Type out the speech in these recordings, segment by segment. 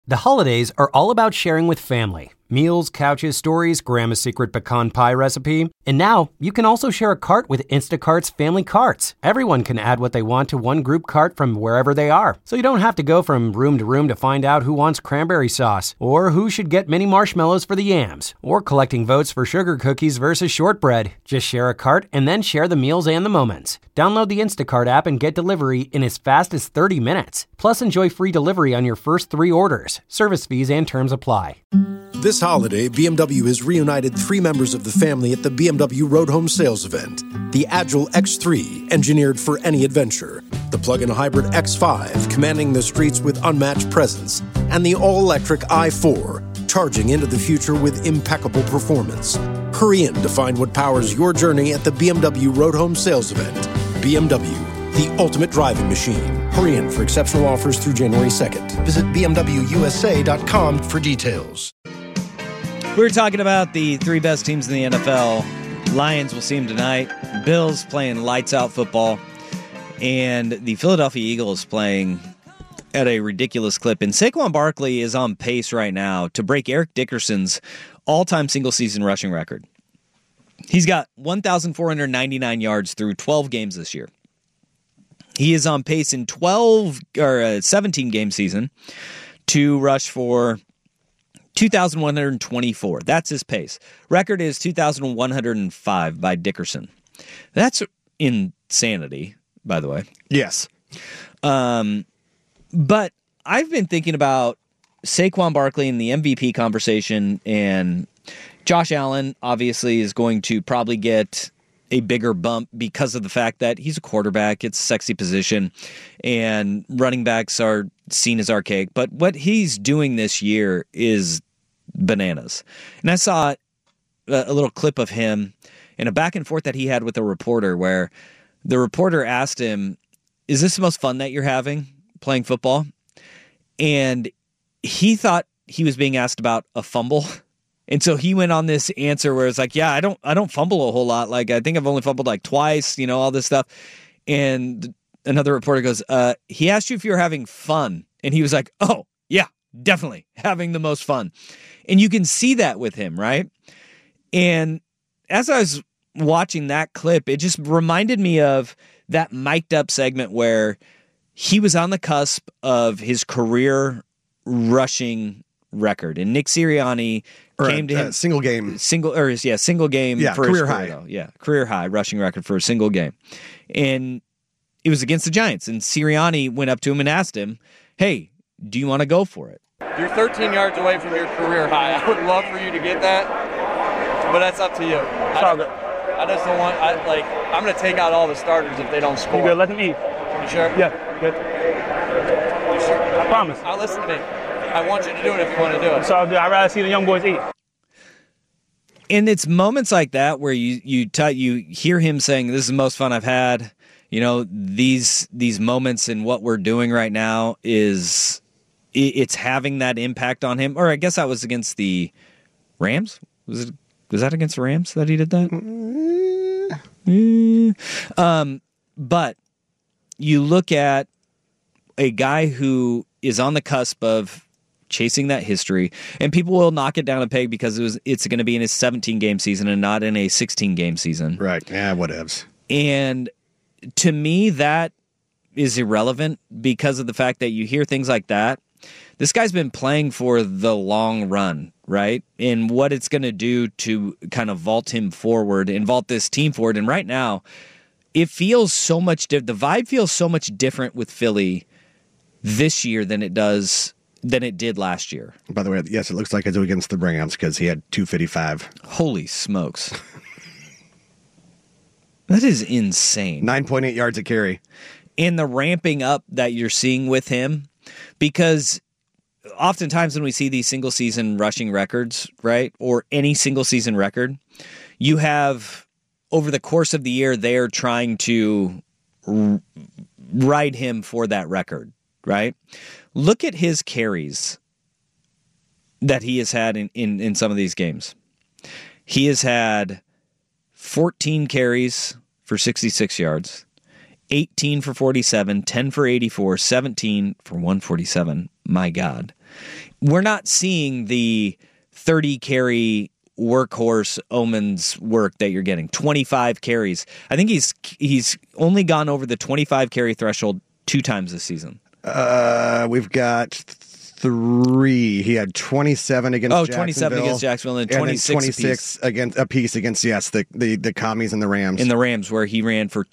The holidays are all about sharing with family. Meals, couches, stories, Grandma's secret pecan pie recipe. And now, you can also share a cart with Instacart's Family Carts. Everyone can add what they want to one group cart from wherever they are. So you don't have to go from room to find out who wants cranberry sauce, or who should get mini marshmallows for the yams, or collecting votes for sugar cookies versus shortbread. Just share a cart and then share the meals and the moments. Download the Instacart app and get delivery in as fast as 30 minutes. Plus, enjoy free delivery on your first 3 orders. Service fees and terms apply. This holiday, BMW has reunited 3 members of the family at the BMW Road Home Sales Event. The Agile X3, engineered for any adventure. The plug-in hybrid X5, commanding the streets with unmatched presence. And the all-electric i4, charging into the future with impeccable performance. Hurry in to find what powers your journey at the BMW Road Home Sales Event. BMW, the ultimate driving machine. Hurry in for exceptional offers through January 2nd. Visit BMWUSA.com for details. We're talking about the 3 best teams in the NFL. Lions will see them tonight. Bills playing lights-out football. And the Philadelphia Eagles playing at a ridiculous clip. And Saquon Barkley is on pace right now to break Eric Dickerson's all-time single-season rushing record. He's got 1,499 yards through 12 games this year. He is on pace in 17-game season to rush for 2,124. That's his pace. Record is 2,105 by Dickerson. That's insanity, by the way. Yes. But I've been thinking about Saquon Barkley in the MVP conversation, and Josh Allen obviously is going to probably get a bigger bump because of the fact that he's a quarterback. It's a sexy position, and running backs are seen as archaic. But what he's doing this year is bananas. And I saw a little clip of him in a back and forth that he had with a reporter where the reporter asked him, "Is this the most fun that you're having playing football?" And he thought he was being asked about a fumble. And so he went on this answer where it's like, yeah, I don't fumble a whole lot. Like, I think I've only fumbled like twice, all this stuff. And another reporter goes, he asked you if you were having fun. And he was like, oh, yeah, definitely having the most fun. And you can see that with him, right? And as I was watching that clip, it just reminded me of that mic'd up segment where he was on the cusp of his career rushing record. And Nick Sirianni came to him. Single game for career his high. Though. Yeah, career high rushing record for a single game. And it was against the Giants. And Sirianni went up to him and asked him, hey, do you want to go for it? You're 13 yards away from your career high. I would love for you to get that, but that's up to you. I just don't want, I'm going to take out all the starters if they don't score. You good? Let them eat. You sure? Yeah, good. You sure? I promise. I'll listen to me. I want you to do it if you want to do it. So I'd rather see the young boys eat. And it's moments like that where you hear him saying, this is the most fun I've had. These moments and what we're doing right now it's having that impact on him. Or I guess that was against the Rams. Was that against the Rams that he did that? But you look at a guy who is on the cusp of chasing that history, and people will knock it down a peg because it's going to be in his 17-game season and not in a 16-game season. Right. Yeah, whatevs. And to me, that is irrelevant because of the fact that you hear things like that. This guy's been playing for the long run, right? And what it's going to do to kind of vault him forward and vault this team forward. And right now, it feels so much the vibe feels so much different with Philly this year than it did last year. By the way, yes, it looks like I do against the Rams because he had 255. Holy smokes. That is insane. 9.8 yards a carry. And the ramping up that you're seeing with him, because oftentimes when we see these single season rushing records, right, or any single season record, you have over the course of the year, they're trying to ride him for that record, right? Look at his carries that he has had in some of these games. He has had 14 carries for 66 yards, 18 for 47, 10 for 84, 17 for 147. My God. We're not seeing the 30 carry workhorse Omens work that you're getting. 25 carries. I think he's only gone over the 25 carry threshold 2 times this season. We've got 3. He had 27 against Jacksonville. 27 against Jacksonville and 26 apiece against the Commies and the Rams. In the Rams, where he ran for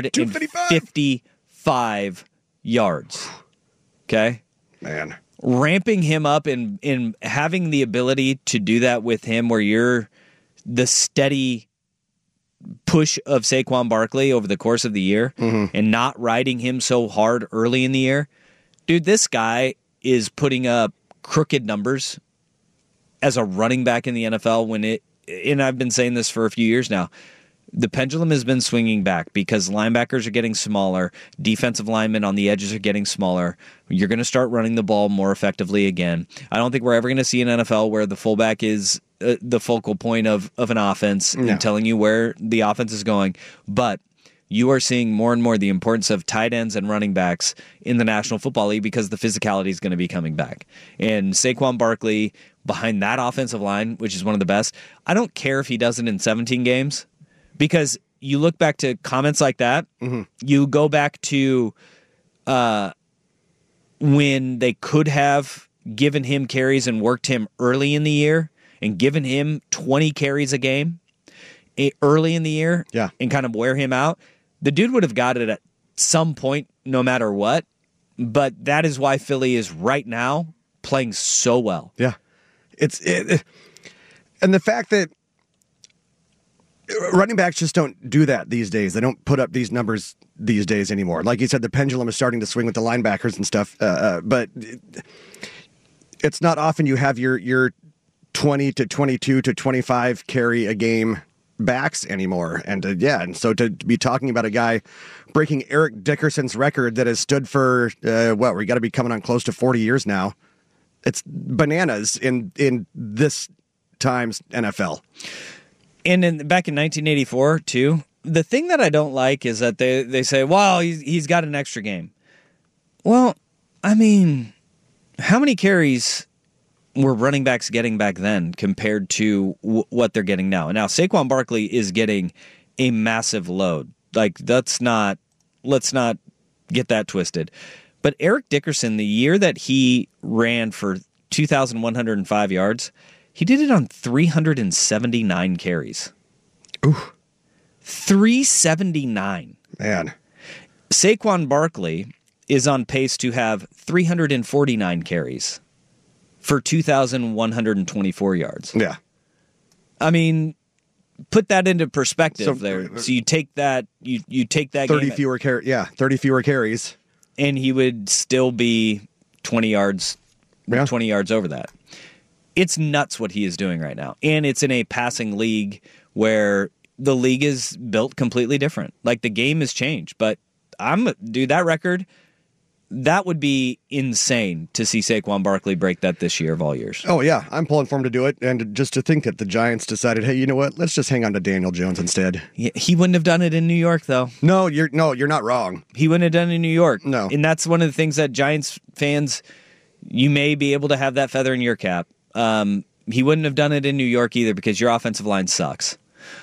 255 yards. Okay? Man. Ramping him up and having the ability to do that with him, where you're the steady push of Saquon Barkley over the course of the year and not riding him so hard early in the year. Dude, this guy is putting up crooked numbers as a running back in the NFL and I've been saying this for a few years now. The pendulum has been swinging back because linebackers are getting smaller, defensive linemen on the edges are getting smaller. You're going to start running the ball more effectively again. I don't think we're ever going to see an NFL where the fullback is the focal point of an offense and telling you where the offense is going. But you are seeing more and more the importance of tight ends and running backs in the National Football League because the physicality is going to be coming back. And Saquon Barkley behind that offensive line, which is one of the best, I don't care if he does it in 17 games. Because you look back to comments like that, you go back to when they could have given him carries and worked him early in the year and given him 20 carries a game early in the year and kind of wear him out. The dude would have got it at some point no matter what, but that is why Philly is right now playing so well. Yeah. And the fact that running backs just don't do that these days. They don't put up these numbers these days anymore. Like you said, the pendulum is starting to swing with the linebackers and stuff. But it's not often you have your 20 to 22 to 25 carry a game backs anymore. And so to be talking about a guy breaking Eric Dickerson's record that has stood for we got to be coming on close to 40 years now. It's bananas in this time's NFL. And back in 1984, too, the thing that I don't like is that they say, well, he's got an extra game. Well, I mean, how many carries were running backs getting back then compared to what they're getting now? And now Saquon Barkley is getting a massive load. Like, let's not get that twisted. But Eric Dickerson, the year that he ran for 2,105 yards, he did it on 379 carries. Ooh. 379. Man. Saquon Barkley is on pace to have 349 carries for 2,124 yards. Yeah. I mean, put that into perspective there. So you take that you take that 30 game 30 fewer carries. And he would still be 20 yards over that. It's nuts what he is doing right now. And it's in a passing league where the league is built completely different. Like, the game has changed. But that record, that would be insane to see Saquon Barkley break that this year of all years. Oh, yeah. I'm pulling for him to do it. And just to think that the Giants decided, hey, you know what? Let's just hang on to Daniel Jones instead. Yeah, he wouldn't have done it in New York, though. No, you're not wrong. He wouldn't have done it in New York. No. And that's one of the things that Giants fans, you may be able to have that feather in your cap. He wouldn't have done it in New York either because your offensive line sucks.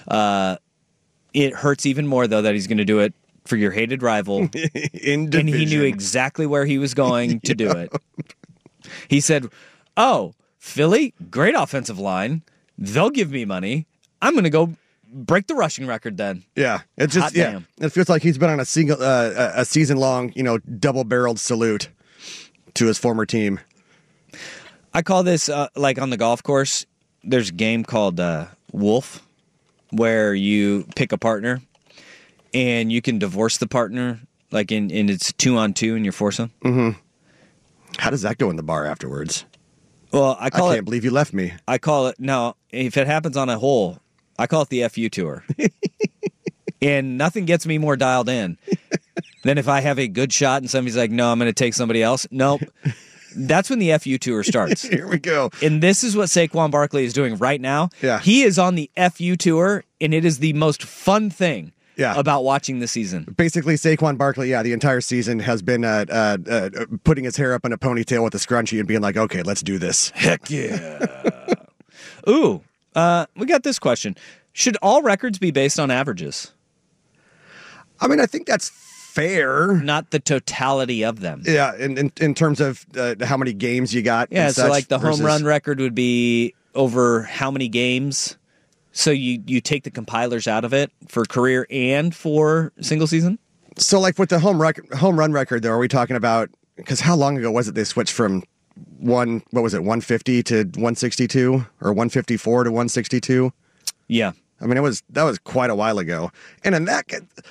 It hurts even more, though, that he's going to do it for your hated rival. In division. And he knew exactly where he was going to do it. He said, oh, Philly, great offensive line. They'll give me money. I'm going to go break the rushing record then. Yeah. It's just, damn. It feels like he's been on a season-long, double-barreled salute to his former team. I call this, like on the golf course, there's a game called Wolf, where you pick a partner, and you can divorce the partner, like and it's 2-on-2 in your foursome. Mm-hmm. How does that go in the bar afterwards? Well, I can't believe you left me. I call it, no, if it happens on a hole, I call it the FU tour. And nothing gets me more dialed in than if I have a good shot and somebody's like, no, I'm going to take somebody else. Nope. That's when the FU tour starts. Here we go. And this is what Saquon Barkley is doing right now. Yeah. He is on the FU tour, and it is the most fun thing about watching the season. Basically, Saquon Barkley, the entire season has been putting his hair up in a ponytail with a scrunchie and being like, okay, let's do this. Heck yeah. Ooh, we got this question. Should all records be based on averages? I mean, I think that's fair. Not the totality of them. Yeah, in terms of how many games you got. Yeah, so like the versus... home run record would be over how many games? So you take the compilers out of it for career and for single season? So like with the home run record, though, are we talking about, because how long ago was it they switched from 150 to 162 or 154 to 162? Yeah. I mean, that was quite a while ago. And in that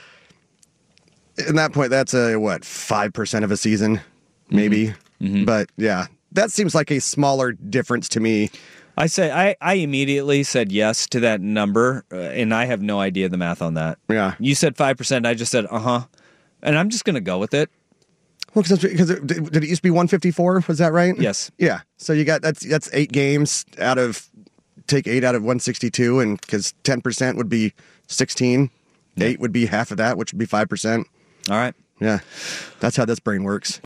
point, that's 5% of a season, maybe. Mm-hmm. But yeah, that seems like a smaller difference to me. I immediately said yes to that number, and I have no idea the math on that. Yeah. You said 5%, I just said, and I'm just going to go with it. Well, because did it used to be 154? Was that right? Yes. Yeah. So you got, that's 8 games take 8 out of 162, and because 10% would be 16, 8 would be half of that, which would be 5%. All right. Yeah. That's how this brain works.